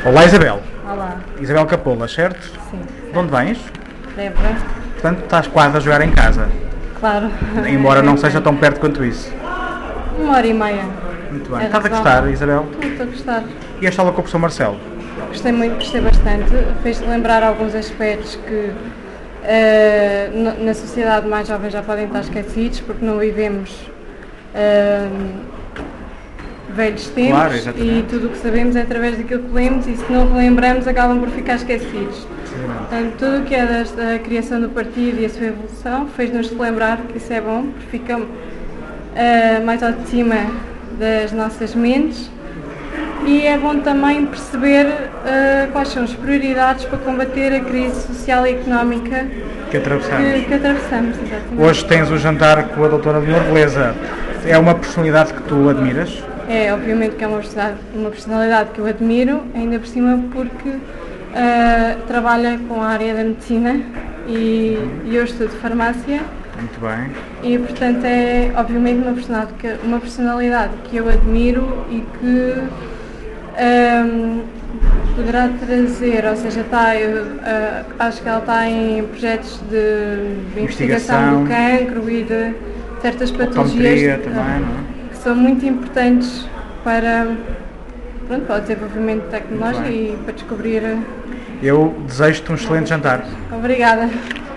Olá, Isabel. Olá. Isabel Capola, certo? Sim. De onde vens? Débora? Portanto, estás quase a jogar em casa, Claro. embora não seja tão perto quanto isso. 1h30. Muito bem. É Estás a razoável. gostar, Isabel? Estou a gostar. E esta aula com o professor Marcelo? Gostei muito, gostei bastante. Fez-te lembrar alguns aspectos que na sociedade mais jovem já podem estar esquecidos, porque não vivemos velhos tempos, Claro, exatamente. e tudo o que sabemos é através daquilo que lemos, e se não relembramos acabam por ficar esquecidos. Portanto, tudo o que é da criação do partido e a sua evolução fez-nos relembrar que isso é bom, porque fica mais ao de cima das nossas mentes, e é bom também perceber quais são as prioridades para combater a crise social e económica Que atravessamos. que atravessamos. Exatamente. Hoje tens o jantar com a doutora Leonor Beleza. É uma personalidade que tu admiras? É, obviamente que é uma personalidade que eu admiro, ainda por cima porque trabalha com a área da medicina e eu estudo farmácia. Muito bem. E, portanto, é obviamente uma personalidade que eu admiro e que poderá trazer, ou seja, acho que ela está em projetos de investigação do cancro e de certas patologias também, não é? que são muito importantes para o desenvolvimento tecnológico e para descobrir. Eu desejo-te um excelente jantar. Obrigada.